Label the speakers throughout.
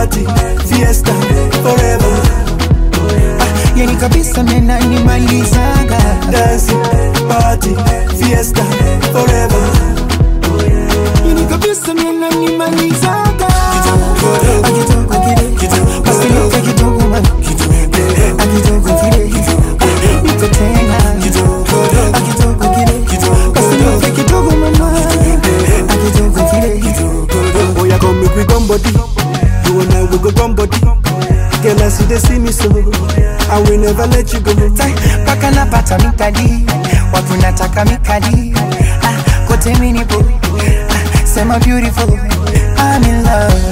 Speaker 1: party, fiesta, forever.
Speaker 2: Yani kabisa mena nimalizaga.
Speaker 1: Dancing, party, fiesta, forever.
Speaker 2: Yani kabisa mena nimalizaga. Akitoka kile, basi luka kidogo man. Akitoka kile, niko tena. Akitoka kile, basi luka kidogo mama. Akitoka kile.
Speaker 1: Oh yeah, come make we gum body. You and I we go gum body. Girl, I see they see me so I will never let you go.
Speaker 2: Paka napata mikadi, watu nataka mikadi. Kote mini boo, sema beautiful, I'm in love.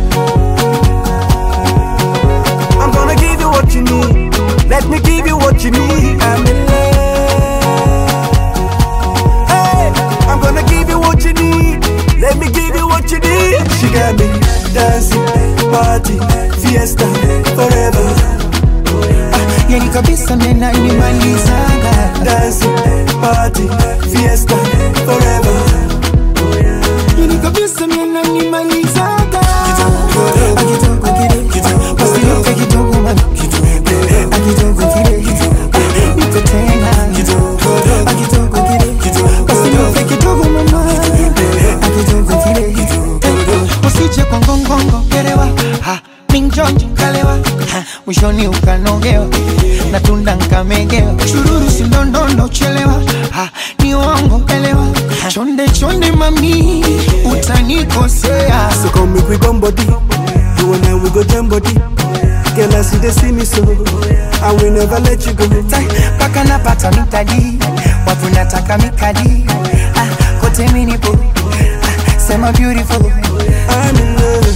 Speaker 1: I'm gonna give you what you need. Let me give you what you need. I'm in love. Hey, I'm gonna give you what you need. Let me give you what you need. She got me dancing, party, fiesta, forever.
Speaker 2: Yani kabisa mena nimalizaga.
Speaker 1: Dancing, party, fiesta, forever.
Speaker 2: Yani kabisa mena nimalizaga. Akitoka kile, basi luka kidogo man. Akitoka kile, niko tena. Akitoka kile, basi luka kidogo mama. Akitoka kile, usije kwa ngongongo kerewa. Minjonjo kalewa, mwishoni ukanogewa. Natunda nkamegewa, chururu sindondondo chelewa. Ni uongo elewa, chonde chonde mami, utanikosea.
Speaker 1: So come make we gum body. You and I we go jam body. Girl, I see they see me so I will never let you go.
Speaker 2: Paka napata mikadi, watu nataka mikadi. Kote mini boo, sema beautiful,
Speaker 1: I'm in love.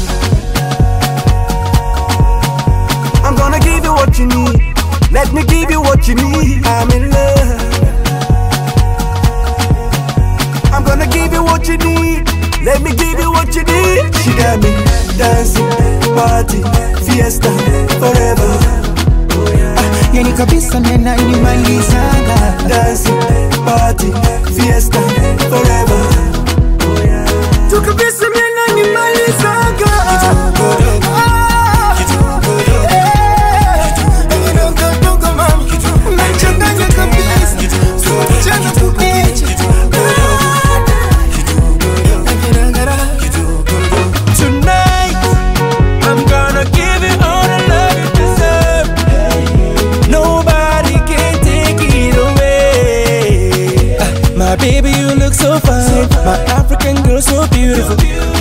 Speaker 1: I'm gonna give you what you need. Let me give you what you need. I'm in love. I'm gonna give you what you need. Let me give you what you need. She got me dancing, party, fiesta, forever.
Speaker 2: Yani kabisa mena nimalizaga.
Speaker 1: Dancing, party, fiesta, forever.
Speaker 2: Tu kabisa mena nimalizaga.
Speaker 3: My baby, you look so fine. My African girl, so beautiful.